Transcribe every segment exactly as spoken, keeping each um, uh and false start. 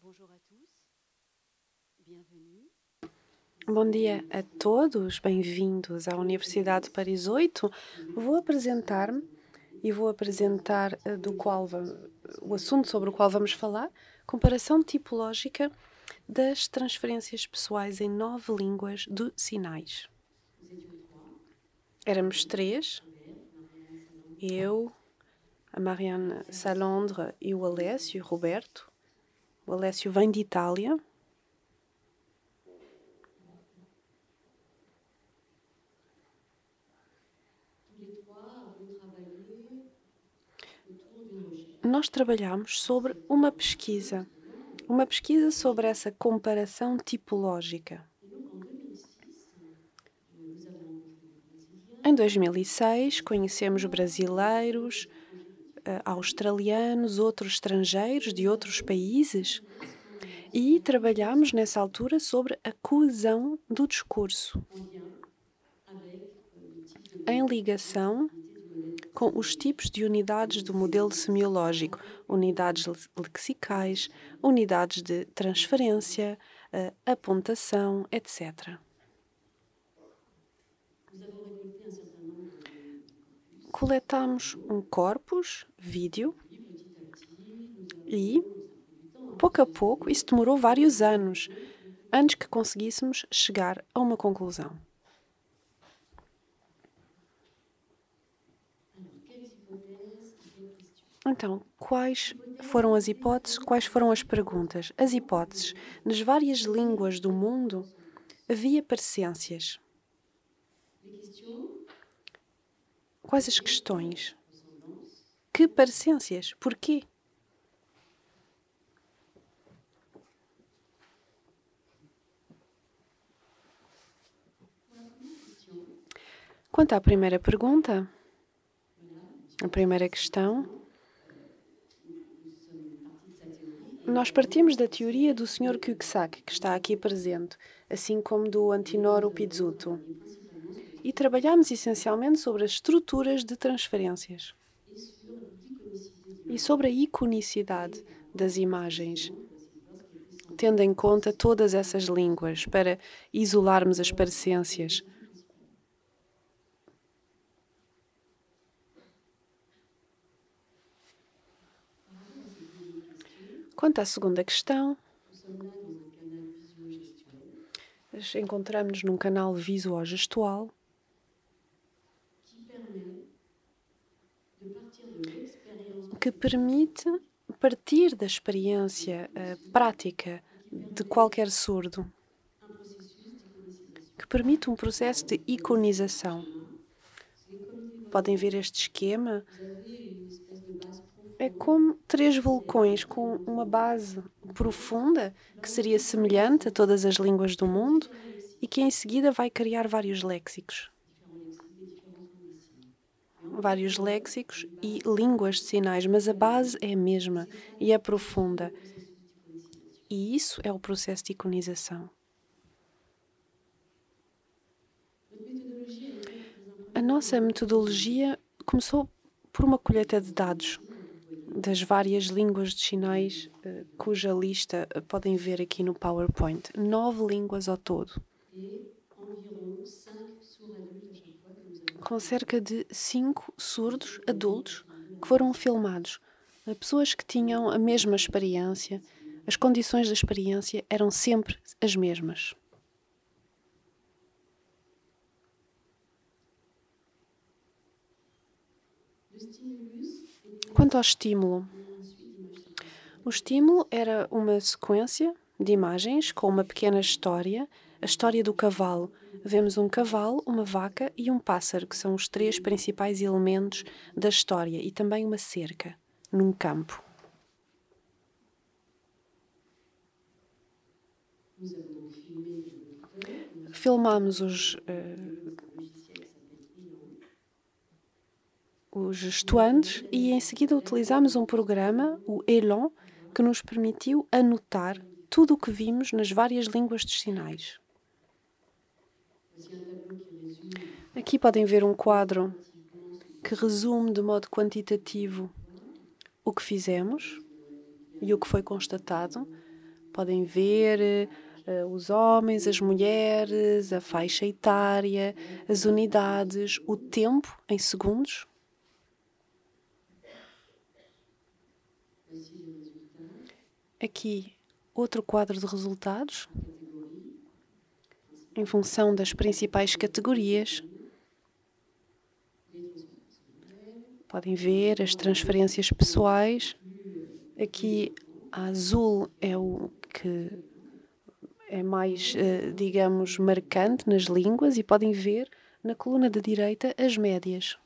Bonjour à tous, bienvenue. Bom dia a todos, bem-vindos à Universidade de Paris oito. Vou apresentar-me e vou apresentar eh, do qual va- o assunto sobre o qual vamos falar, comparação tipológica das transferências pessoais em nove línguas de sinais. Éramos três, eu, a Marianne Salandre e o Alessio Roberto. O Alessio vem de Itália. Nós trabalhamos sobre uma pesquisa, uma pesquisa sobre essa comparação tipológica. Em dois mil e seis, conhecemos brasileiros, eh, australianos, outros estrangeiros de outros países e trabalhamos nessa altura sobre a coesão do discurso, em ligação com os tipos de unidades do modelo semiológico, unidades lexicais, unidades de transferência, eh, apontação, etcétera. Coletamos um corpus, vídeo, e, pouco a pouco, isso demorou vários anos, antes que conseguíssemos chegar a uma conclusão. Então, quais foram as hipóteses? Quais foram as perguntas? As hipóteses. Nas várias línguas do mundo havia parecências. Quais as questões? Que parecências? Porquê? Quanto à primeira pergunta, a primeira questão, nós partimos da teoria do senhor Cuxac, que está aqui presente, assim como do Antinoro Pizzuto, e trabalhamos essencialmente sobre as estruturas de transferências e sobre a iconicidade das imagens, tendo em conta todas essas línguas para isolarmos as parecências. Quanto à segunda questão, encontramos-nos num canal visuogestual que permite partir da experiência uh, prática de qualquer surdo, que permite um processo de iconização. Podem ver este esquema. É como três vulcões com uma base profunda, que seria semelhante a todas as línguas do mundo e que em seguida vai criar vários léxicos. Vários léxicos e línguas de sinais, mas a base é a mesma e é profunda. E isso é o processo de iconização. A nossa metodologia começou por uma colheita de dados das várias línguas de sinais, cuja lista podem ver aqui no PowerPoint. Nove línguas ao todo. Com cerca de cinco surdos adultos que foram filmados. Pessoas que tinham a mesma experiência. As condições da experiência eram sempre as mesmas. Quanto ao estímulo, o estímulo era uma sequência de imagens com uma pequena história, a história do cavalo. Vemos um cavalo, uma vaca e um pássaro, que são os três principais elementos da história, e também uma cerca, num campo. Filmámos os, uh, os gestuantes e em seguida utilizámos um programa, o Elan, que nos permitiu anotar tudo o que vimos nas várias línguas de sinais. Aqui podem ver um quadro que resume de modo quantitativo o que fizemos e o que foi constatado. Podem ver uh, os homens, as mulheres, a faixa etária, as unidades, o tempo em segundos. Aqui, outro quadro de resultados, em função das principais categorias. Podem ver as transferências pessoais. Aqui, a azul é o que é mais, digamos, marcante nas línguas, e podem ver na coluna da direita as médias.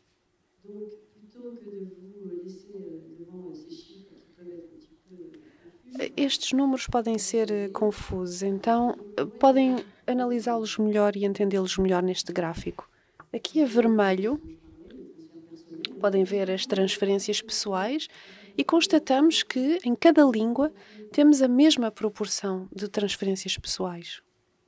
Estes números podem ser confusos, então podem analisá-los melhor e entendê-los melhor neste gráfico. Aqui a vermelho, podem ver as transferências pessoais e constatamos que em cada língua temos a mesma proporção de transferências pessoais.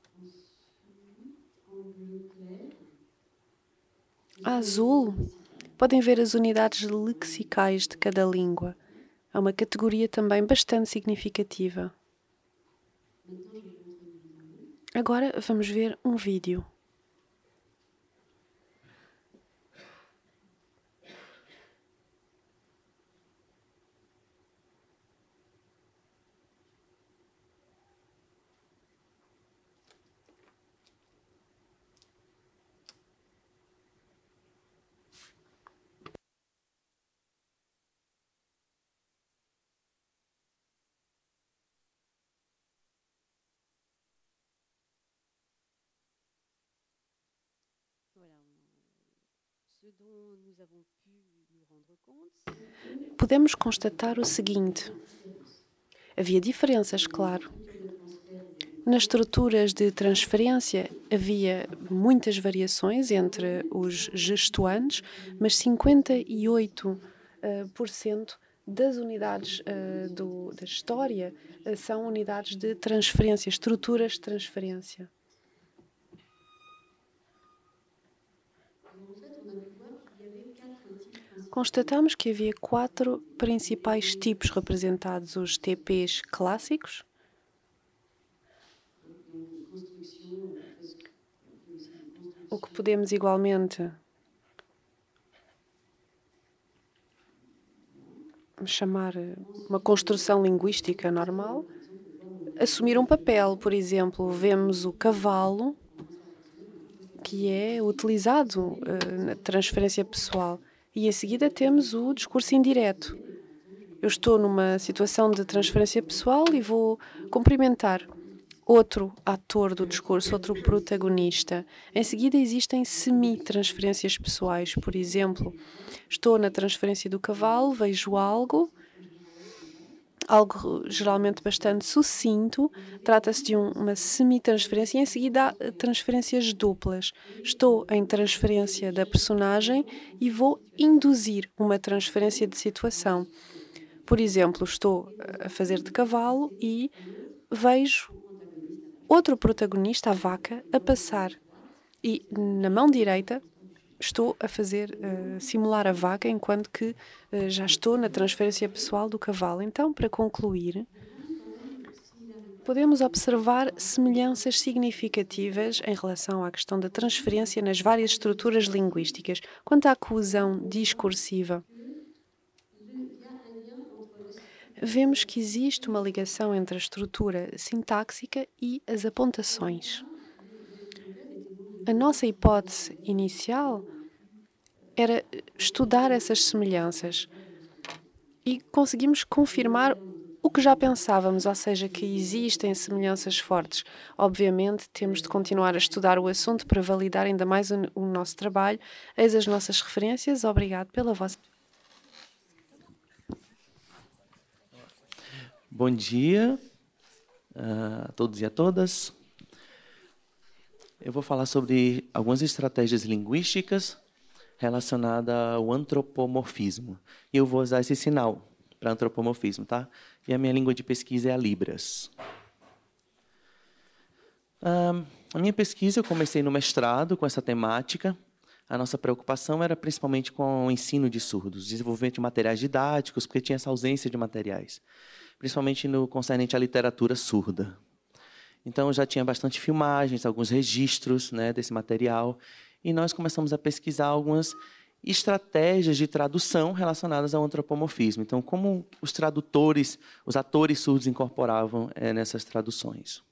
A azul, podem ver as unidades lexicais de cada língua. Há uma categoria também bastante significativa. Agora vamos ver um vídeo. Podemos constatar o seguinte: havia diferenças, claro. Nas estruturas de transferência havia muitas variações entre os gestuantes, mas cinquenta e oito por cento das unidades uh, do, da história uh, são unidades de transferência, estruturas de transferência. Constatamos que havia quatro principais tipos representados: os T Ps clássicos, o que podemos igualmente chamar uma construção linguística normal, assumir um papel. Por exemplo, vemos o cavalo, que é utilizado uh, na transferência pessoal. E em seguida temos o discurso indireto. Eu estou numa situação de transferência pessoal e vou cumprimentar outro ator do discurso, outro protagonista. Em seguida existem semi-transferências pessoais. Por exemplo, estou na transferência do cavalo, vejo algo, algo geralmente bastante sucinto, trata-se de um, uma semi-transferência, e em seguida há transferências duplas. Estou em transferência da personagem e vou induzir uma transferência de situação. Por exemplo, estou a fazer de cavalo e vejo outro protagonista, a vaca, a passar. E na mão direita estou a fazer, uh, simular a vaca, enquanto que uh, já estou na transferência pessoal do cavalo. Então, para concluir, podemos observar semelhanças significativas em relação à questão da transferência nas várias estruturas linguísticas. Quanto à coesão discursiva, vemos que existe uma ligação entre a estrutura sintáxica e as apontações. A nossa hipótese inicial era estudar essas semelhanças e conseguimos confirmar o que já pensávamos, ou seja, que existem semelhanças fortes. Obviamente, temos de continuar a estudar o assunto para validar ainda mais o, o nosso trabalho. Eis as nossas referências. Obrigado pela vossa... Bom dia a todos e a todas. Eu vou falar sobre algumas estratégias linguísticas relacionadas ao antropomorfismo. E eu vou usar esse sinal para antropomorfismo, tá? E a minha língua de pesquisa é a Libras. Ah, a minha pesquisa, eu comecei no mestrado com essa temática. A nossa preocupação era principalmente com o ensino de surdos, desenvolvimento de materiais didáticos, porque tinha essa ausência de materiais. principalmente no concernente à literatura surda. Então, já tinha bastante filmagens, alguns registros, né, desse material, e nós começamos a pesquisar algumas estratégias de tradução relacionadas ao antropomorfismo. Então, como os tradutores, os atores surdos incorporavam é, nessas traduções.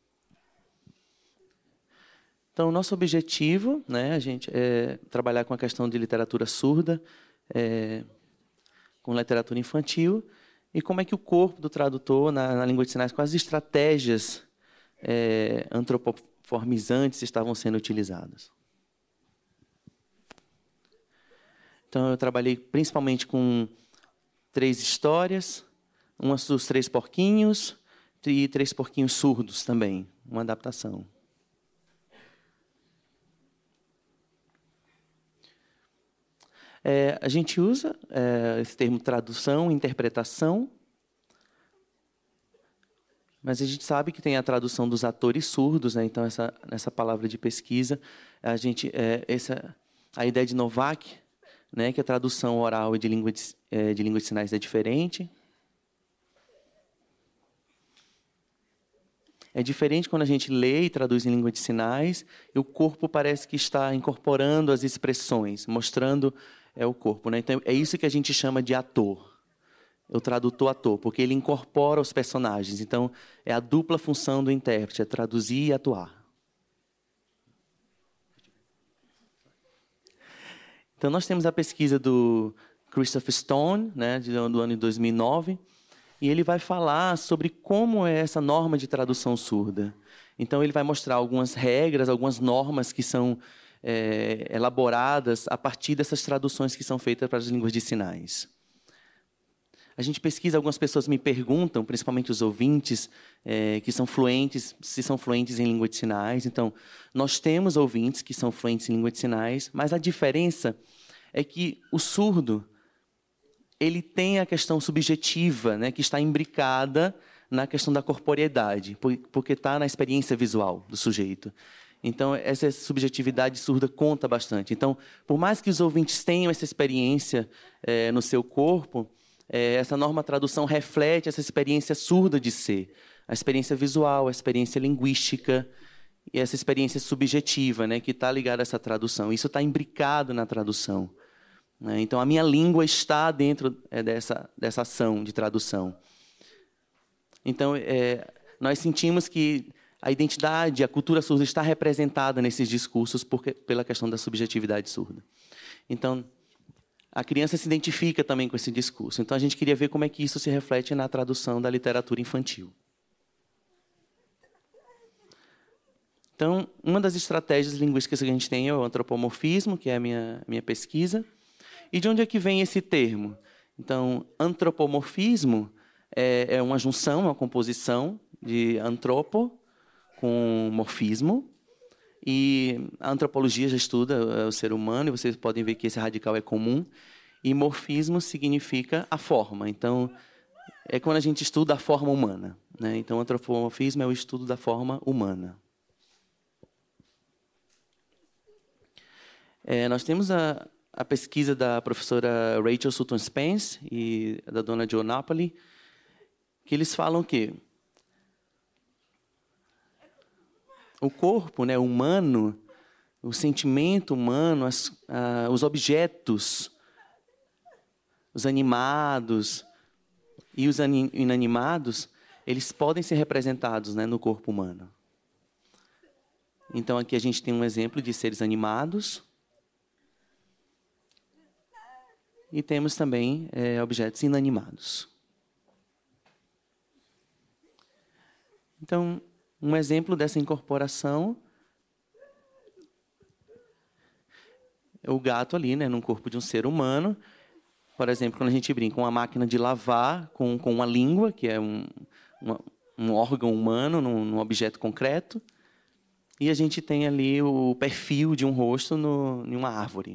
Então, o nosso objetivo, né, a gente é trabalhar com a questão de literatura surda, é, com literatura infantil, e como é que o corpo do tradutor, na, na língua de sinais, quais estratégias é, antropoformizantes estavam sendo utilizadas. Então, eu trabalhei principalmente com três histórias, uma dos Três Porquinhos e Três Porquinhos Surdos também, uma adaptação. É, a gente usa é, esse termo tradução, interpretação, mas a gente sabe que tem a tradução dos atores surdos, né? Então, essa, nessa palavra de pesquisa, a, gente, é, essa, a ideia de Novak, né, que a tradução oral e de língua de, é, de língua de sinais é diferente. É diferente quando a gente lê e traduz em língua de sinais, e o corpo parece que está incorporando as expressões, mostrando é, o corpo, né? Então, é isso que a gente chama de ator. O tradutor-ator, porque ele incorpora os personagens. Então, é a dupla função do intérprete, é traduzir e atuar. Então, nós temos a pesquisa do Christopher Stone, né, do ano de dois mil e nove, e ele vai falar sobre como é essa norma de tradução surda. Então, ele vai mostrar algumas regras, algumas normas que são é, elaboradas a partir dessas traduções que são feitas para as línguas de sinais. A gente pesquisa, algumas pessoas me perguntam, principalmente os ouvintes, é, que são fluentes, se são fluentes em língua de sinais. Então, nós temos ouvintes que são fluentes em língua de sinais, mas a diferença é que o surdo ele tem a questão subjetiva, né, que está imbricada na questão da corporeidade, porque está na experiência visual do sujeito. Então, essa subjetividade surda conta bastante. Então, por mais que os ouvintes tenham essa experiência é, no seu corpo, é, essa norma tradução reflete essa experiência surda de ser. A experiência visual, a experiência linguística e essa experiência subjetiva, né, que está ligada a essa tradução. Isso está imbricado na tradução. Né? Então, a minha língua está dentro é, dessa, dessa ação de tradução. Então, é, nós sentimos que a identidade, a cultura surda está representada nesses discursos porque, pela questão da subjetividade surda. Então, a criança se identifica também com esse discurso. Então, a gente queria ver como é que isso se reflete na tradução da literatura infantil. Então, uma das estratégias linguísticas que a gente tem é o antropomorfismo, que é a minha, minha pesquisa. E de onde é que vem esse termo? Então, antropomorfismo é, é uma junção, uma composição de antropo com morfismo. E a antropologia já estuda o ser humano, e vocês podem ver que esse radical é comum. E morfismo significa a forma. Então, é quando a gente estuda a forma humana. Né? Então, o antropomorfismo é o estudo da forma humana. É, nós temos a, a pesquisa da professora Rachel Sutton Spence e da dona Jo Napoli, que eles falam que o corpo, né, humano, o sentimento humano, as, ah, os objetos, os animados e os inanimados, eles podem ser representados, né, no corpo humano. Então, aqui a gente tem um exemplo de seres animados. E temos também é, objetos inanimados. Então, um exemplo dessa incorporação é o gato ali, né, no corpo de um ser humano. Por exemplo, quando a gente brinca com uma máquina de lavar, com, com uma língua, que é um, uma, um órgão humano num, num objeto concreto, e a gente tem ali o perfil de um rosto no, em uma árvore.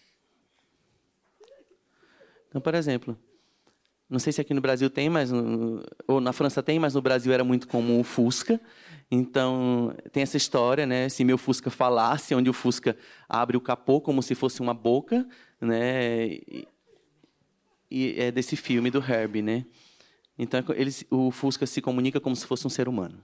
Então, por exemplo, não sei se aqui no Brasil tem, mas no, ou na França tem, mas no Brasil era muito comum o Fusca. Então, tem essa história, né? Se meu Fusca falasse, onde o Fusca abre o capô como se fosse uma boca, né? E, e é desse filme do Herbie, né? Então, ele, o Fusca se comunica como se fosse um ser humano.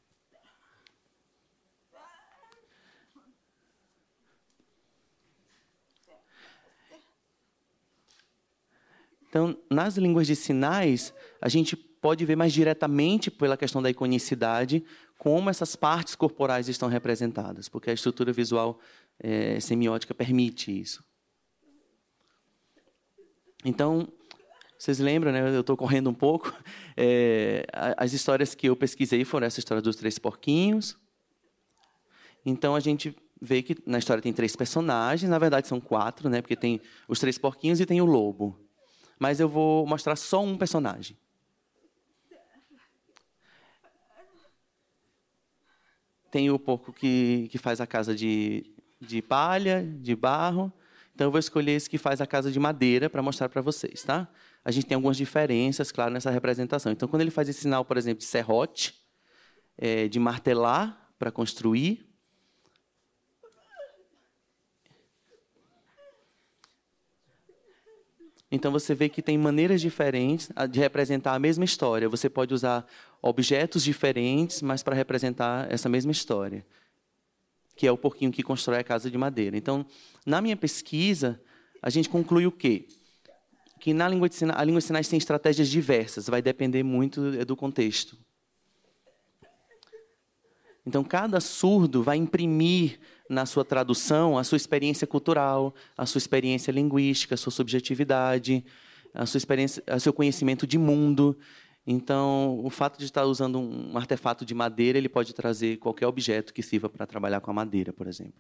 Então, nas línguas de sinais, a gente pode ver mais diretamente, pela questão da iconicidade, como essas partes corporais estão representadas, porque a estrutura visual é, semiótica permite isso. Então, vocês lembram, né? Eu estou correndo um pouco. É, as histórias que eu pesquisei foram essa história dos três porquinhos. Então, a gente vê que na história tem três personagens, na verdade são quatro, né? Porque tem os três porquinhos e tem o lobo. Mas eu vou mostrar só um personagem. Tem o porco que, que faz a casa de, de palha, de barro. Então, eu vou escolher esse que faz a casa de madeira para mostrar para vocês, tá? A gente tem algumas diferenças, claro, nessa representação. Então, quando ele faz esse sinal, por exemplo, de serrote, é, de martelar para construir, então, você vê que tem maneiras diferentes de representar a mesma história. Você pode usar objetos diferentes, mas para representar essa mesma história, que é o porquinho que constrói a casa de madeira. Então, na minha pesquisa, a gente conclui o quê? Que na língua de sinais, a língua de sinais tem estratégias diversas, vai depender muito do contexto. Então, cada surdo vai imprimir na sua tradução a sua experiência cultural, a sua experiência linguística, a sua subjetividade, a sua experiência, o seu conhecimento de mundo. Então, o fato de estar usando um artefato de madeira, ele pode trazer qualquer objeto que sirva para trabalhar com a madeira, por exemplo.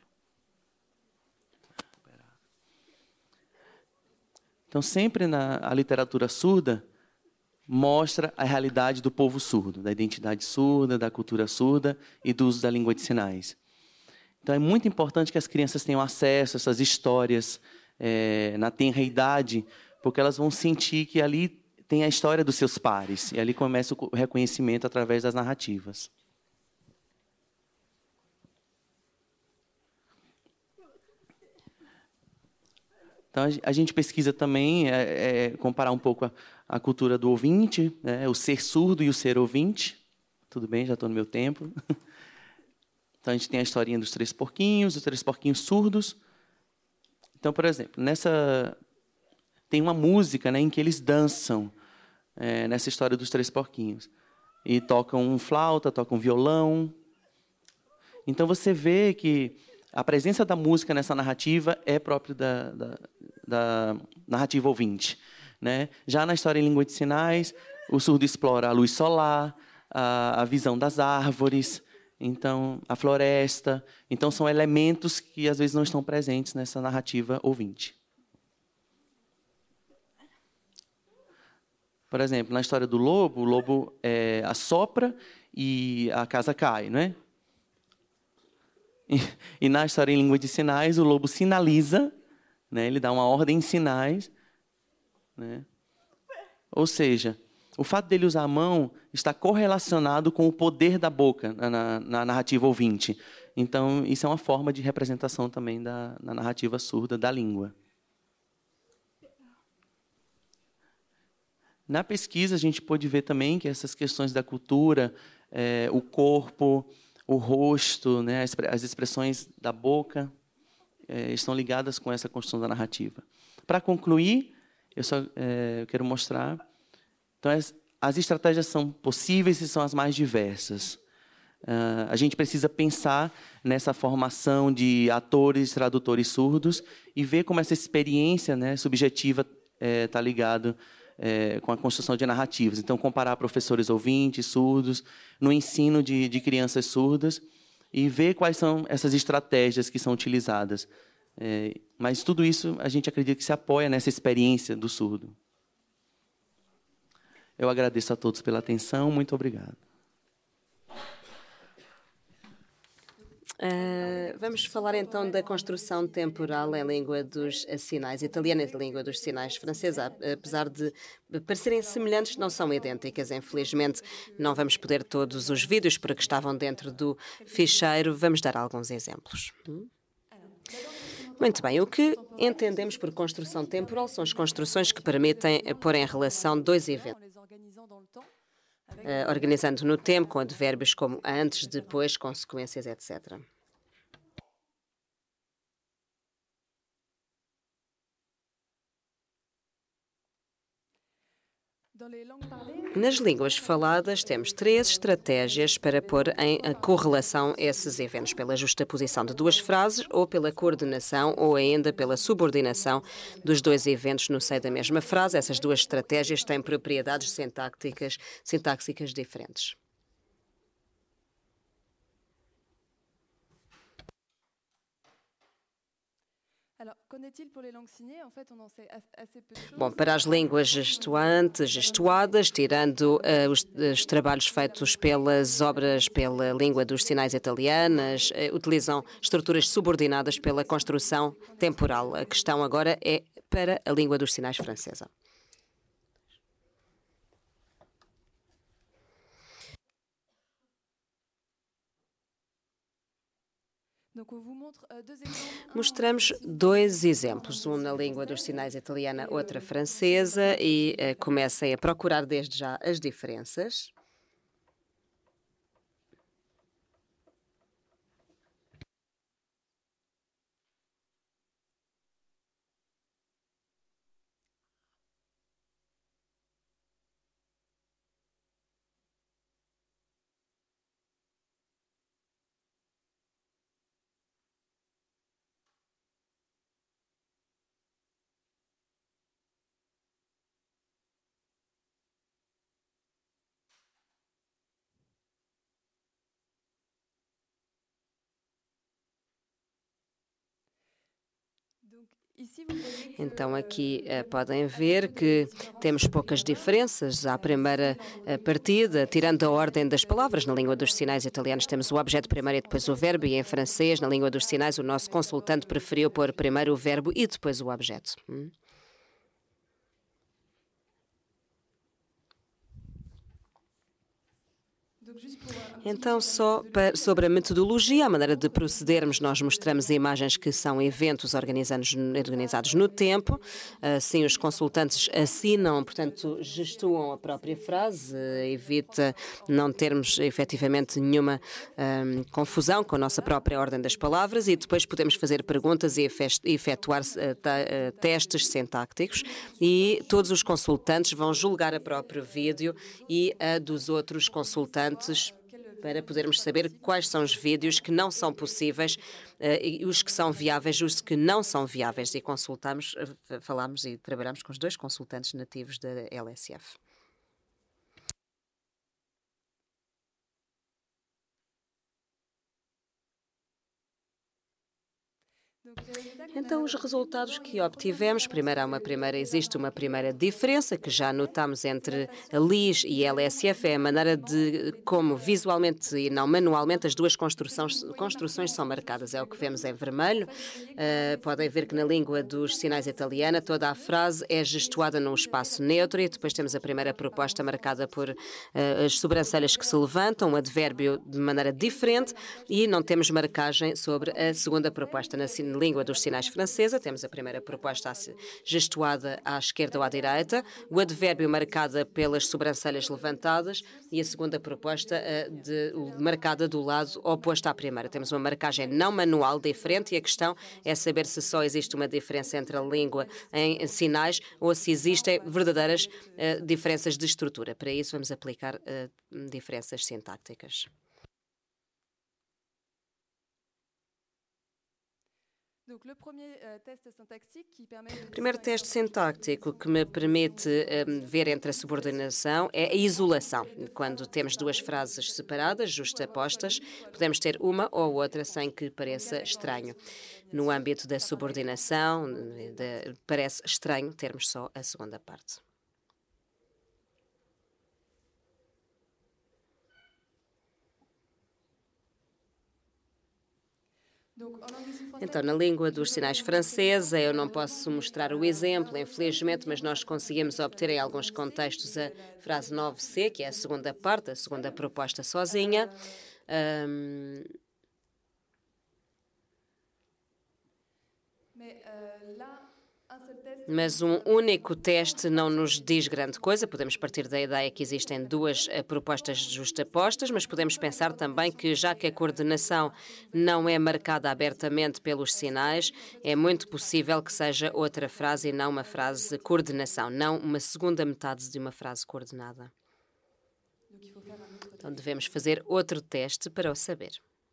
Então, sempre na a literatura surda mostra a realidade do povo surdo, da identidade surda, da cultura surda e do uso da língua de sinais. Então, é muito importante que as crianças tenham acesso a essas histórias é, na tenra idade, porque elas vão sentir que ali tem a história dos seus pares, e ali começa o reconhecimento através das narrativas. Então, a gente pesquisa também, é, é, comparar um pouco a, a cultura do ouvinte, né, o ser surdo e o ser ouvinte. Tudo bem, já estou no meu tempo. Então, a gente tem a historinha dos três porquinhos, os três porquinhos surdos. Então, por exemplo, nessa tem uma música, né, em que eles dançam, é, nessa história dos três porquinhos. E tocam um flauta, tocam um violão. Então, você vê que a presença da música nessa narrativa é própria da, da, da narrativa ouvinte, né? Já na história em língua de sinais, o surdo explora a luz solar, a, a visão das árvores, então a floresta. Então, são elementos que, às vezes, não estão presentes nessa narrativa ouvinte. Por exemplo, na história do lobo, o lobo é, assopra e a casa cai, não é? E, e na história em língua de sinais, o lobo sinaliza, né? Ele dá uma ordem em sinais, né? Ou seja, o fato dele usar a mão está correlacionado com o poder da boca na, na, na narrativa ouvinte. Então, isso é uma forma de representação também da, na narrativa surda da língua. Na pesquisa, a gente pôde ver também que essas questões da cultura, é, o corpo, o rosto, né, as expressões da boca, é, estão ligadas com essa construção da narrativa. Para concluir, eu só é, eu quero mostrar. Então, as, as estratégias são possíveis e são as mais diversas. Uh, a gente precisa pensar nessa formação de atores, tradutores surdos e ver como essa experiência, né, subjetiva está é, ligada É, com a construção de narrativas. Então, comparar professores ouvintes, surdos, no ensino de, de crianças surdas e ver quais são essas estratégias que são utilizadas. É, mas tudo isso a gente acredita que se apoia nessa experiência do surdo. Eu agradeço a todos pela atenção. Muito obrigado. Uh, vamos falar então da construção temporal em língua dos sinais italiana e de língua dos sinais francesa. Apesar de parecerem semelhantes, não são idênticas. Infelizmente, não vamos poder todos os vídeos porque estavam dentro do ficheiro. Vamos dar alguns exemplos. Muito bem, o que entendemos por construção temporal são as construções que permitem pôr em relação dois eventos. uh, organizando no tempo com advérbios como antes, depois, consequências, etcétera. Nas línguas faladas, temos três estratégias para pôr em correlação esses eventos, pela justaposição de duas frases, ou pela coordenação, ou ainda pela subordinação dos dois eventos no seio da mesma frase. Essas duas estratégias têm propriedades sintáticas, sintáxicas diferentes. Bom, para as línguas gestuantes, gestuadas, tirando uh, os, os trabalhos feitos pelas obras pela língua dos sinais italianas, uh, utilizam estruturas subordinadas pela construção temporal. A questão agora é para a língua dos sinais francesa. Mostramos dois exemplos, um na língua dos sinais italiana, outra francesa, e uh, comecem a procurar desde já as diferenças. Então aqui uh, podem ver que temos poucas diferenças à primeira uh, partida, tirando a ordem das palavras. Na língua dos sinais italianos temos o objeto primeiro e depois o verbo, e em francês, na língua dos sinais, o nosso consultante preferiu pôr primeiro o verbo e depois o objeto. Hum? Então, só para, sobre a metodologia, a maneira de procedermos, nós mostramos imagens que são eventos organizados, organizados no tempo. Assim, os consultantes assinam, portanto, gestuam a própria frase, evita não termos efetivamente nenhuma hum, confusão com a nossa própria ordem das palavras, e depois podemos fazer perguntas e efetuar uh, testes sintáticos, e todos os consultantes vão julgar a próprio vídeo e a dos outros consultantes para podermos saber quais são os vídeos que não são possíveis, uh, e os que são viáveis, os que não são viáveis. E consultamos, uh, falamos e trabalhamos com os dois consultantes nativos da L S F. Então, os resultados que obtivemos, primeiro há uma primeira, existe uma primeira diferença que já notamos entre a L I S e a L S F, é a maneira de como visualmente e não manualmente as duas construções, construções são marcadas. É o que vemos em vermelho. Uh, podem ver que na língua dos sinais italiana toda a frase é gestuada num espaço neutro, e depois temos a primeira proposta marcada por uh, as sobrancelhas que se levantam, um advérbio de maneira diferente, e não temos marcagem sobre a segunda proposta. Na língua dos sinais francesa, temos a primeira proposta gestuada à esquerda ou à direita, o advérbio marcada pelas sobrancelhas levantadas, e a segunda proposta de, marcada do lado oposto à primeira. Temos uma marcagem não manual diferente, e a questão é saber se só existe uma diferença entre a língua em sinais ou se existem verdadeiras uh, diferenças de estrutura. Para isso vamos aplicar uh, diferenças sintáticas. O primeiro teste sintático que me permite um, ver entre a subordinação é a isolação. Quando temos duas frases separadas, justapostas, podemos ter uma ou outra sem que pareça estranho. No âmbito da subordinação, de, parece estranho termos só a segunda parte. Então, na língua dos sinais francesa, eu não posso mostrar o exemplo, infelizmente, mas nós conseguimos obter em alguns contextos a frase nove C, que é a segunda parte, a segunda proposta sozinha. Um... Mas um único teste não nos diz grande coisa. Podemos partir da ideia que existem duas uh, propostas justapostas, mas podemos pensar também que, já que a coordenação não é marcada abertamente pelos sinais, é muito possível que seja outra frase e não uma frase coordenação, não uma segunda metade de uma frase coordenada. Então devemos fazer outro teste para o saber.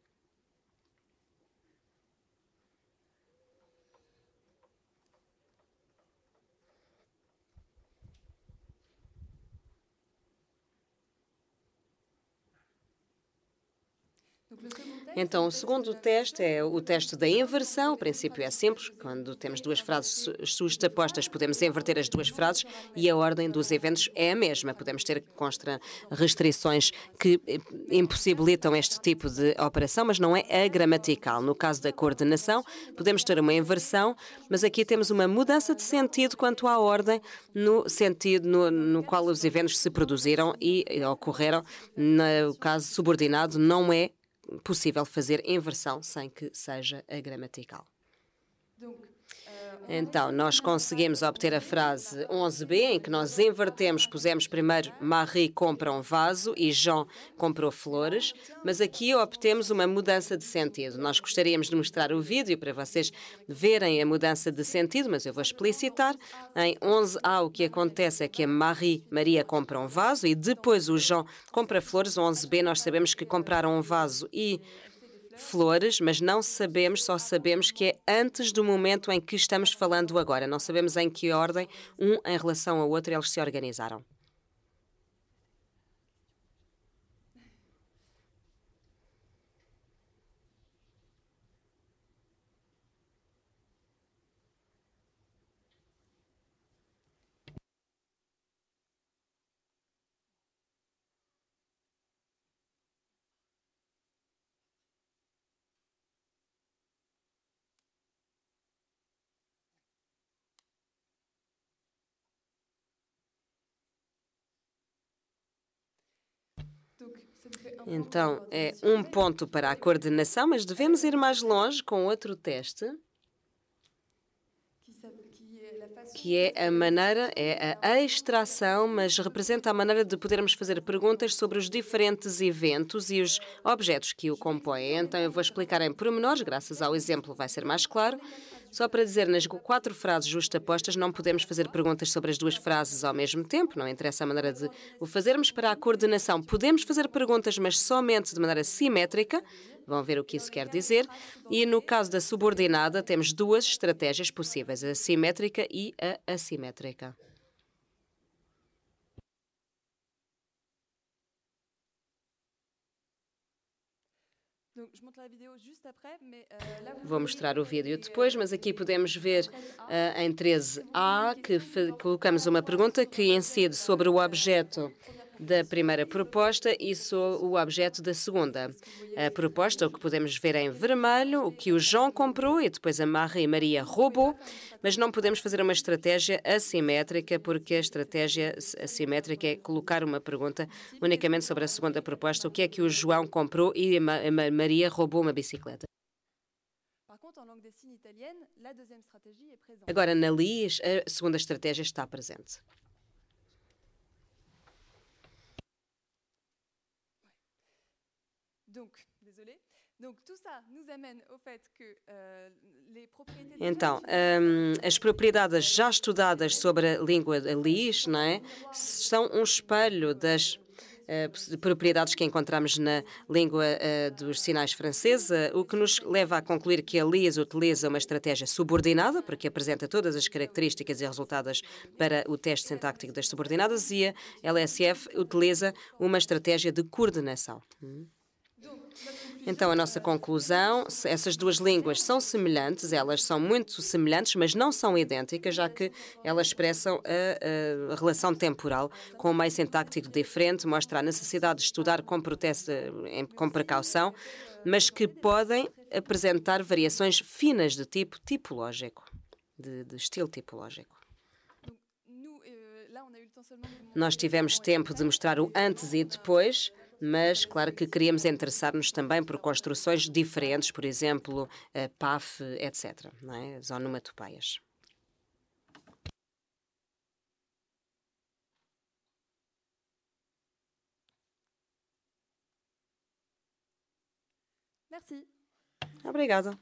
Então, o segundo teste é o teste da inversão. O princípio é simples. Quando temos duas frases justapostas, podemos inverter as duas frases e a ordem dos eventos é a mesma. Podemos ter consta restrições que impossibilitam este tipo de operação, mas não é a gramatical. No caso da coordenação, podemos ter uma inversão, mas aqui temos uma mudança de sentido quanto à ordem, no sentido no, no qual os eventos se produziram e ocorreram. No caso subordinado, não é possível fazer inversão sem que seja a gramatical. Então, nós conseguimos obter a frase onze b, em que nós invertemos, pusemos primeiro Marie compra um vaso e Jean comprou flores, mas aqui obtemos uma mudança de sentido. Nós gostaríamos de mostrar o vídeo para vocês verem a mudança de sentido, mas eu vou explicitar. Em onze a, o que acontece é que a Marie, Maria, compra um vaso e depois o Jean compra flores. onze b, nós sabemos que compraram um vaso e flores, mas não sabemos, só sabemos que é antes do momento em que estamos falando agora. Não sabemos em que ordem, um em relação ao outro, eles se organizaram. Então, é um ponto para a coordenação, mas devemos ir mais longe com outro teste, que é a maneira, é a extração, mas representa a maneira de podermos fazer perguntas sobre os diferentes eventos e os objetos que o compõem. Então, eu vou explicar em pormenores, graças ao exemplo vai ser mais claro. Só para dizer, nas quatro frases justapostas não podemos fazer perguntas sobre as duas frases ao mesmo tempo, não interessa a maneira de o fazermos. Para a coordenação, podemos fazer perguntas, mas somente de maneira simétrica. Vão ver o que isso quer dizer. E no caso da subordinada, temos duas estratégias possíveis, a simétrica e a assimétrica. Vou mostrar o vídeo depois, mas aqui podemos ver uh, em treze a que colocamos uma pergunta que incide sobre o objeto da primeira proposta e sobre o objeto da segunda. A proposta, o que podemos ver em vermelho, o que o João comprou e depois a Marie Maria roubou, mas não podemos fazer uma estratégia assimétrica, porque a estratégia assimétrica é colocar uma pergunta unicamente sobre a segunda proposta, o que é que o João comprou e a Maria roubou uma bicicleta. Agora, na Lis, a segunda estratégia está presente. Então, um, as propriedades já estudadas sobre a língua Lis, não é, são um espelho das uh, propriedades que encontramos na língua uh, dos sinais francesa, o que nos leva a concluir que a Lis utiliza uma estratégia subordinada, porque apresenta todas as características e resultados para o teste sintático das subordinadas, e a L S F utiliza uma estratégia de coordenação. Hum. Então, a nossa conclusão, essas duas línguas são semelhantes, elas são muito semelhantes, mas não são idênticas, já que elas expressam a, a relação temporal com um meio sintático diferente, mostra a necessidade de estudar com, protesto, com precaução, mas que podem apresentar variações finas de tipo tipológico, de, de estilo tipológico. Nós tivemos tempo de mostrar o antes e depois, mas claro que queríamos interessar-nos também por construções diferentes, por exemplo, P A F, etcétera, não é? As onomatopeias. Merci. Obrigada.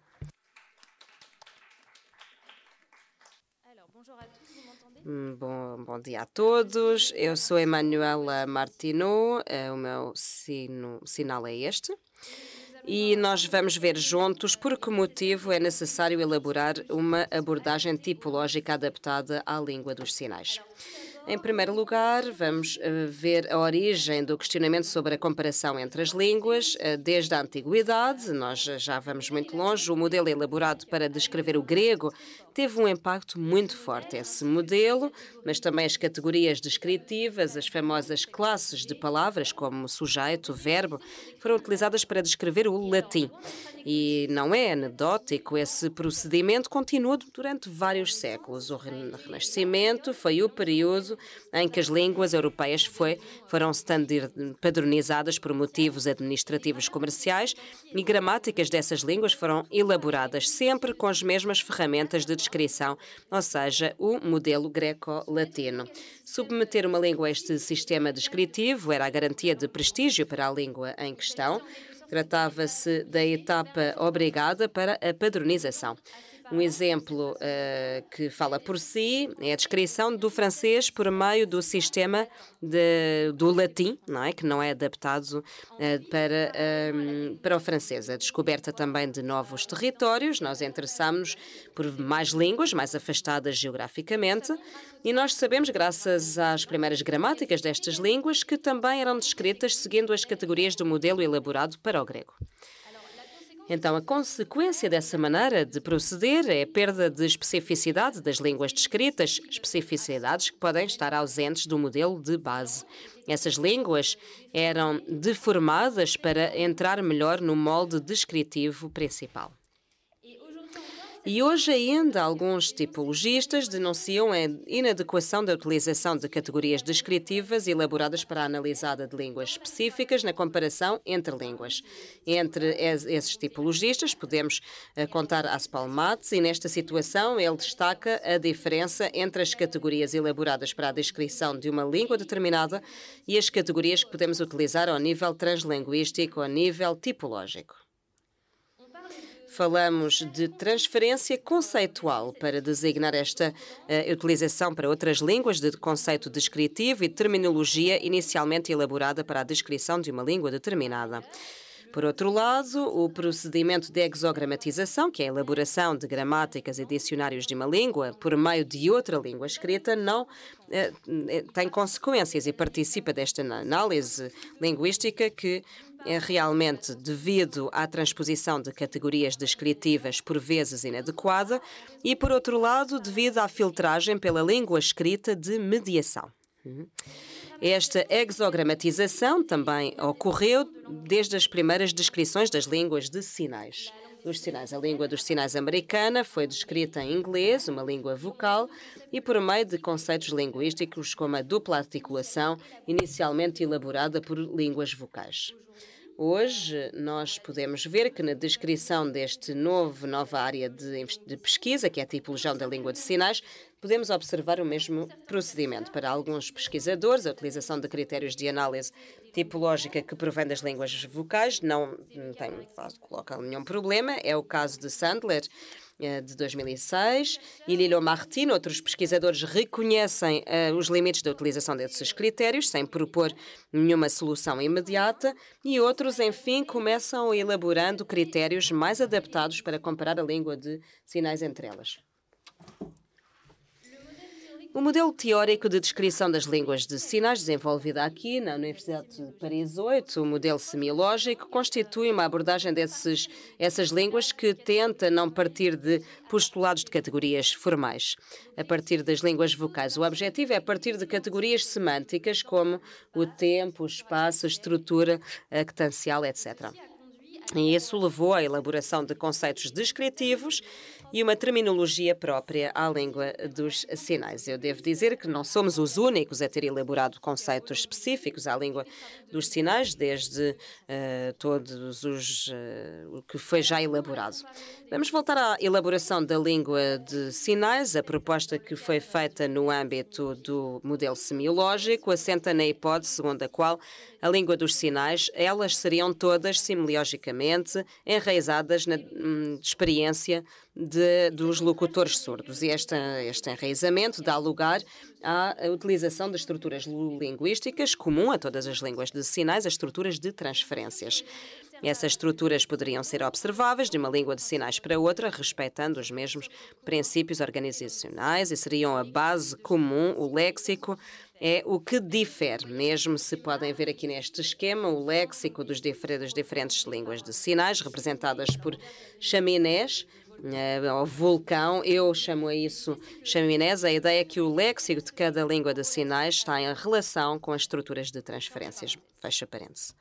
Hum, Bom, bom dia a todos. Eu sou Emanuela Martineau. eh, O meu sino- sinal é este. E nós vamos ver juntos por que motivo é necessário elaborar uma abordagem tipológica adaptada à língua dos sinais. Em primeiro lugar, vamos eh, ver a origem do questionamento sobre a comparação entre as línguas. Eh, Desde a antiguidade, nós já vamos muito longe, o modelo elaborado para descrever o grego teve um impacto muito forte. Esse modelo, mas também as categorias descritivas, as famosas classes de palavras, como sujeito, verbo, foram utilizadas para descrever o latim. E não é anedótico, esse procedimento continuou durante vários séculos. O Ren- Renascimento foi o período em que as línguas europeias foi, foram standard- padronizadas por motivos administrativos comerciais e gramáticas dessas línguas foram elaboradas sempre com as mesmas ferramentas de descrição, ou seja, o modelo greco-latino. Submeter uma língua a este sistema descritivo era a garantia de prestígio para a língua em questão. Tratava-se da etapa obrigada para a padronização. Um exemplo eh, que fala por si é a descrição do francês por meio do sistema de- do latim, não é? Que não é adaptado eh, para, ehm, para o francês. A descoberta também de novos territórios, nós interessamos-nos por mais línguas, mais afastadas geograficamente, e nós sabemos, graças às primeiras gramáticas destas línguas, que também eram descritas seguindo as categorias do modelo elaborado para o grego. Então, a consequência dessa maneira de proceder é a perda de especificidade das línguas descritas, especificidades que podem estar ausentes do modelo de base. Essas línguas eram deformadas para entrar melhor no molde descritivo principal. E hoje ainda alguns tipologistas denunciam a inadequação da utilização de categorias descritivas elaboradas para a analisada de línguas específicas na comparação entre línguas. Entre es- esses tipologistas podemos eh, contar Aspal Matz, e nesta situação ele destaca a diferença entre as categorias elaboradas para a descrição de uma língua determinada e as categorias que podemos utilizar ao nível translinguístico, ao nível tipológico. Falamos de transferência conceitual para designar esta eh, utilização para outras línguas de conceito descritivo e terminologia inicialmente elaborada para a descrição de uma língua determinada. Por outro lado, o procedimento de exogramatização, que é a elaboração de gramáticas e dicionários de uma língua por meio de outra língua escrita, não eh, eh, tem consequências e participa desta análise linguística que é realmente devido à transposição de categorias descritivas por vezes inadequada e, por outro lado, devido à filtragem pela língua escrita de mediação. Uhum. Esta exogramatização também ocorreu desde as primeiras descrições das línguas de sinais. Dos sinais, a língua dos sinais americana foi descrita em inglês, uma língua vocal, e por meio de conceitos linguísticos como a dupla articulação, inicialmente elaborada por línguas vocais. Hoje, nós podemos ver que na descrição deste novo, nova área de, de pesquisa, que é a tipologia da língua de sinais, podemos observar o mesmo procedimento. Para alguns pesquisadores, a utilização de critérios de análise tipológica que provém das línguas vocais não, não tem, coloca nenhum problema. É o caso de Sandler, de dois mil e seis, e Lilo Martin. Outros pesquisadores reconhecem uh, os limites da utilização desses critérios, sem propor nenhuma solução imediata, e outros, enfim, começam elaborando critérios mais adaptados para comparar a língua de sinais entre elas. O modelo teórico de descrição das línguas de sinais, desenvolvido aqui na Universidade de Paris oito, o modelo semiológico, constitui uma abordagem desses, essas línguas que tenta não partir de postulados de categorias formais, a partir das línguas vocais. O objetivo é partir de categorias semânticas como o tempo, o espaço, a estrutura actancial, etcétera. E isso levou à elaboração de conceitos descritivos e uma terminologia própria à língua dos sinais. Eu devo dizer que não somos os únicos a ter elaborado conceitos específicos à língua dos sinais, desde uh, todos os uh, o que foi já elaborado. Vamos voltar à elaboração da língua de sinais. A proposta que foi feita no âmbito do modelo semiológico assenta na hipótese segundo a qual a língua dos sinais, elas seriam todas semiologicamente historicamente enraizadas na hum, experiência de, dos locutores surdos. E esta, este enraizamento dá lugar à utilização de estruturas linguísticas comum a todas as línguas de sinais, as estruturas de transferências. Essas estruturas poderiam ser observáveis de uma língua de sinais para outra, respeitando os mesmos princípios organizacionais, e seriam a base comum, o léxico é o que difere, mesmo se podem ver aqui neste esquema o léxico dos difer das diferentes línguas de sinais, representadas por chaminés, ou vulcão. Eu chamo a isso chaminés. A ideia é que o léxico de cada língua de sinais está em relação com as estruturas de transferências. Fecha parênteses.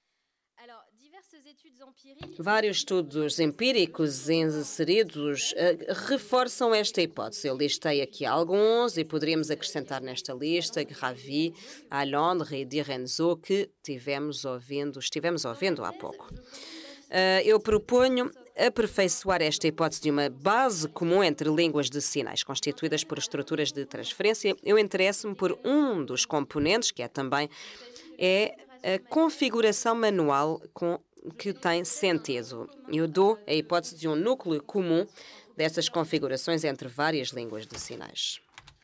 Vários estudos empíricos inseridos uh, reforçam esta hipótese. Eu listei aqui alguns e poderíamos acrescentar nesta lista Gravi, Alondre e Di Renzo, que tivemos ouvindo, estivemos ouvindo há pouco. Uh, eu proponho aperfeiçoar esta hipótese de uma base comum entre línguas de sinais constituídas por estruturas de transferência. Eu interesso-me por um dos componentes, que é também é a configuração manual com que tem sentido. Eu dou a hipótese de um núcleo comum dessas configurações entre várias línguas de sinais.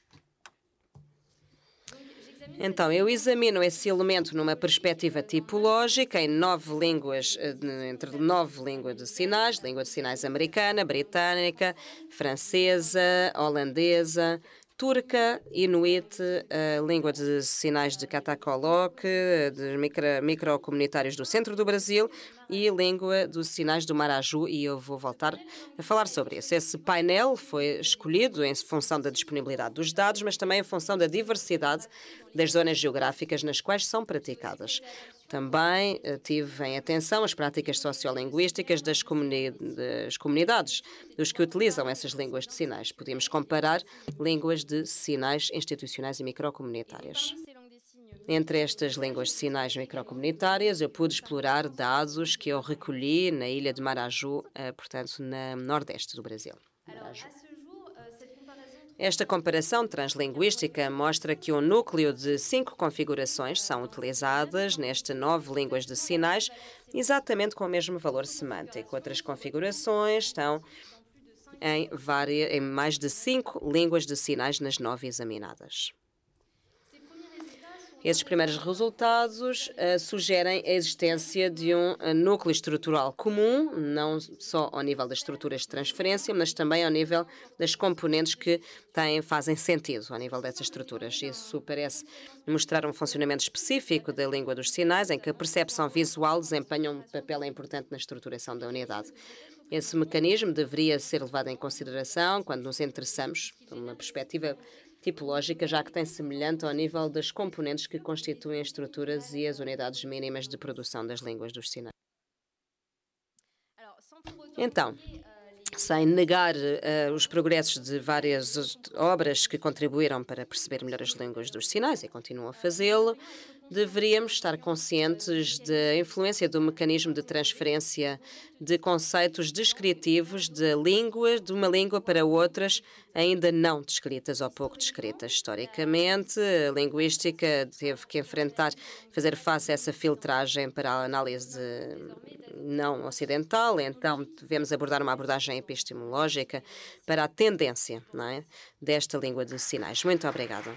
Então, eu examino esse elemento numa perspectiva tipológica em nove línguas, entre nove línguas de sinais, língua de sinais americana, britânica, francesa, holandesa, turca, inuit, a língua de sinais de Katakolok, dos micro, microcomunitários do centro do Brasil, e língua dos sinais do Maraju, e eu vou voltar a falar sobre isso. Esse painel foi escolhido em função da disponibilidade dos dados, mas também em função da diversidade das zonas geográficas nas quais são praticadas. Também uh, tive em atenção as práticas sociolinguísticas das, comuni das comunidades, dos que utilizam essas línguas de sinais. Podíamos comparar línguas de sinais institucionais e microcomunitárias. Entre estas línguas de sinais microcomunitárias, eu pude explorar dados que eu recolhi na ilha de Maraju, uh, portanto, no nordeste do Brasil. Maraju. Esta comparação translinguística mostra que um núcleo de cinco configurações são utilizadas nestas nove línguas de sinais, exatamente com o mesmo valor semântico. Outras configurações estão em, várias, em mais de cinco línguas de sinais nas nove examinadas. Esses primeiros resultados uh, sugerem a existência de um uh, núcleo estrutural comum, não só ao nível das estruturas de transferência, mas também ao nível das componentes que têm, fazem sentido ao nível dessas estruturas. Isso parece mostrar um funcionamento específico da língua dos sinais, em que a percepção visual desempenha um papel importante na estruturação da unidade. Esse mecanismo deveria ser levado em consideração quando nos interessamos, de uma perspectiva tipológica, já que tem semelhante ao nível das componentes que constituem as estruturas e as unidades mínimas de produção das línguas dos sinais. Então, sem negar uh, os progressos de várias obras que contribuíram para perceber melhor as línguas dos sinais e continuam a fazê-lo, deveríamos estar conscientes da influência do mecanismo de transferência de conceitos descritivos de língua, de uma língua para outras ainda não descritas ou pouco descritas. Historicamente, a linguística teve que enfrentar, fazer face a essa filtragem para a análise não ocidental, então devemos abordar uma abordagem epistemológica para a tendência, não é, desta língua de sinais. Muito obrigada.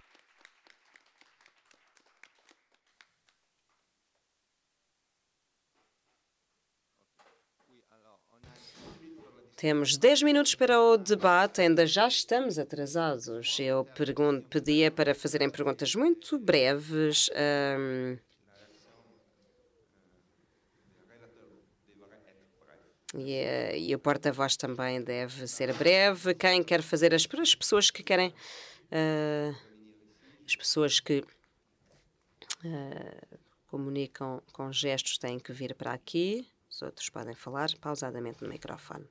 Temos dez minutos para o debate, ainda já estamos atrasados. Eu pergunto, pedia para fazerem perguntas muito breves. Um, e, uh, e o porta-voz também deve ser breve. Quem quer fazer, as, as pessoas que querem, uh, as pessoas que uh, comunicam com gestos têm que vir para aqui. Os outros podem falar pausadamente no microfone.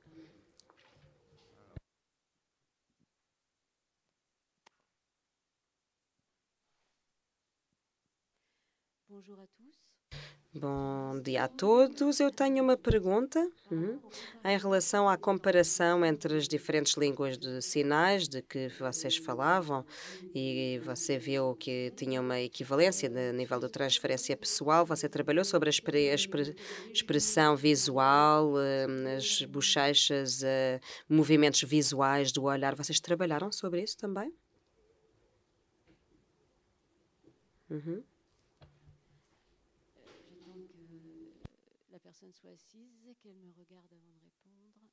Bom dia a todos. Eu tenho uma pergunta uhum, em relação à comparação entre as diferentes línguas de sinais de que vocês falavam e você viu que tinha uma equivalência no nível de transferência pessoal. Você trabalhou sobre a, expre- a expre- expressão visual, eh, as bochechas, eh, movimentos visuais do olhar. Vocês trabalharam sobre isso também? Uhum. J'attends que la personne soit assise, qu'elle me regarde avant de répondre.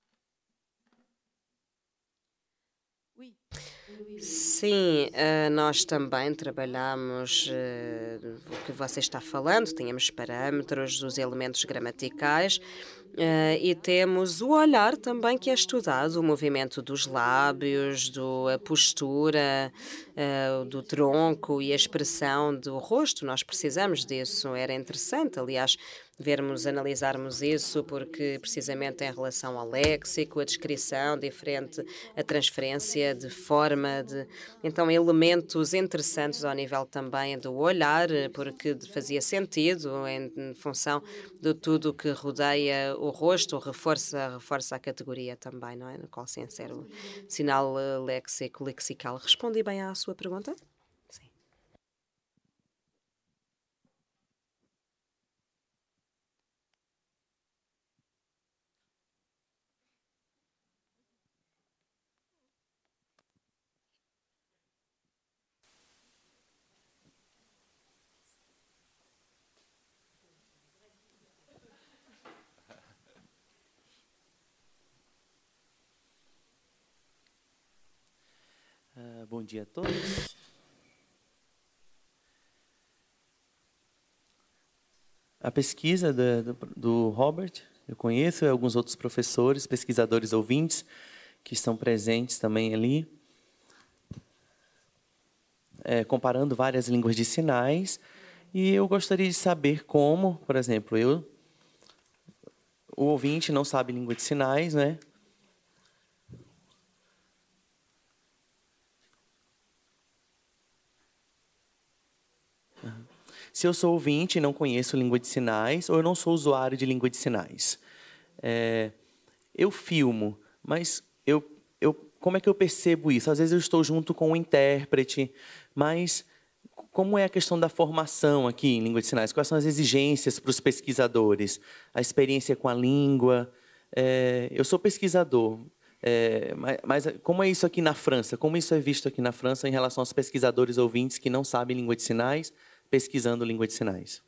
Oui, oui, oui, oui. Sim, eh, nós também trabalhamos eh, o que você está falando, tínhamos parâmetros, os elementos gramaticais eh, e temos o olhar também que é estudado, o movimento dos lábios, do, a postura, eh, do tronco e a expressão do rosto. Nós precisamos disso, era interessante, aliás, vermos, analisarmos isso, porque precisamente em relação ao léxico, a descrição diferente, a transferência de forma, de então elementos interessantes ao nível também do olhar, eh, porque fazia sentido em, em função de tudo o que rodeia o rosto, reforça, reforça a categoria também, não é? No qual se insere o sinal eh, léxico, lexical. Respondi bem à sua pergunta? Sim. Ah, bom dia a todos. A pesquisa da- do, do Robert, eu conheço, e alguns outros professores, pesquisadores ouvintes, que estão presentes também ali, é, comparando várias línguas de sinais, e eu gostaria de saber como, por exemplo, eu, o ouvinte não sabe língua de sinais, né? Se eu sou ouvinte e não conheço língua de sinais, ou eu não sou usuário de língua de sinais. É, eu filmo, mas eu, eu, como é que eu percebo isso? Às vezes eu estou junto com o intérprete, mas como é a questão da formação aqui em língua de sinais? Quais são as exigências para os pesquisadores? A experiência com a língua? É, eu sou pesquisador, é, mas, mas como é isso aqui na França? Como isso é visto aqui na França em relação aos pesquisadores ouvintes que não sabem língua de sinais, pesquisando língua de sinais?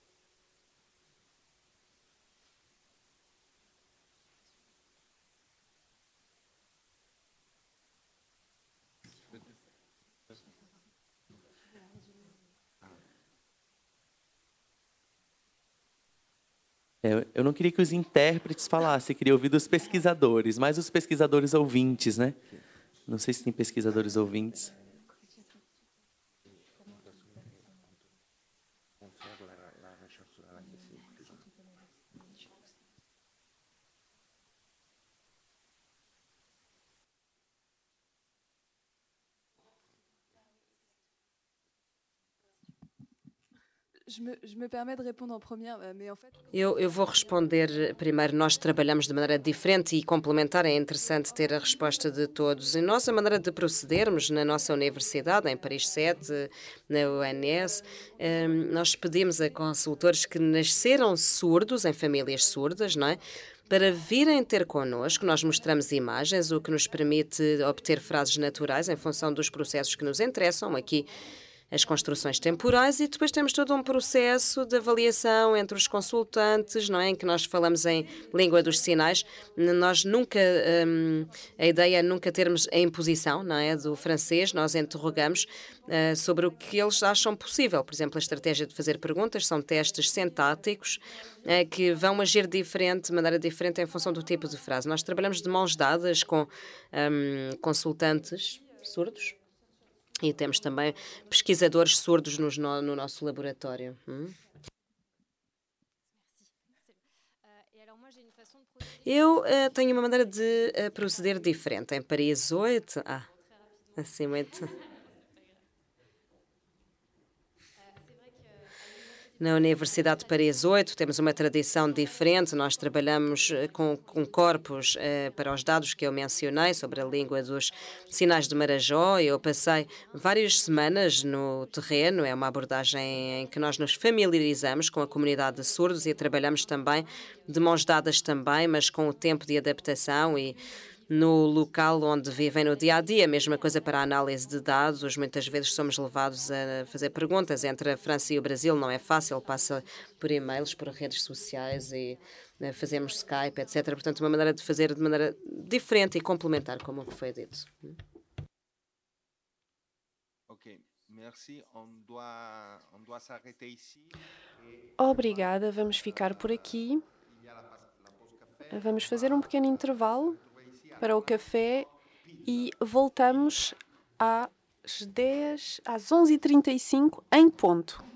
É, eu não queria que os intérpretes falassem, eu queria ouvir dos pesquisadores, mais os pesquisadores ouvintes, né? Não sei se tem pesquisadores ouvintes. Je me, je me permets de répondre en première, euh, mais en fait... Eu, eu vou responder primeiro. Nós trabalhamos de maneira diferente e complementar. É interessante ter a resposta de todos. E nossa maneira de procedermos na nossa universidade, em Paris sete, na U N S, eh, nós pedimos a consultores que nasceram surdos, em famílias surdas, não é? Para virem ter connosco, nós mostramos imagens, o que nos permite obter frases naturais em função dos processos que nos interessam. Aqui, as construções temporais, e depois temos todo um processo de avaliação entre os consultantes, não é? Em que nós falamos em língua dos sinais. Nós nunca, hum, a ideia é nunca termos a imposição, não é? Do francês, nós interrogamos uh, sobre o que eles acham possível. Por exemplo, a estratégia de fazer perguntas são testes sintáticos uh, que vão agir diferente, de maneira diferente em função do tipo de frase. Nós trabalhamos de mãos dadas com hum, consultantes surdos. E temos também pesquisadores surdos nos no, no nosso laboratório. Hum? Eu uh, tenho uma maneira de uh, proceder diferente. Em Paris oito, ah, assim muito... Na Universidade de Paris oito temos uma tradição diferente. Nós trabalhamos eh, com, com corpos eh, para os dados que eu mencionei sobre a língua dos sinais de Marajó. Eu passei várias semanas no terreno. É uma abordagem em que nós nos familiarizamos com a comunidade de surdos e trabalhamos também de mãos dadas também, mas com o tempo de adaptação e no local onde vivem no dia a dia. Mesma coisa para a análise de dados. Muitas vezes somos levados a fazer perguntas. Entre a França e o Brasil não é fácil, passa por e-mails, por redes sociais e né, fazemos Skype, etcétera. Portanto, uma maneira de fazer de maneira diferente e complementar, como o que foi dito. Ok, merci. On doit, on doit s'arrêter ici. Obrigada, vamos ficar por aqui. Vamos fazer um pequeno intervalo para o café e voltamos às dez, às onze e trinta e cinco em ponto.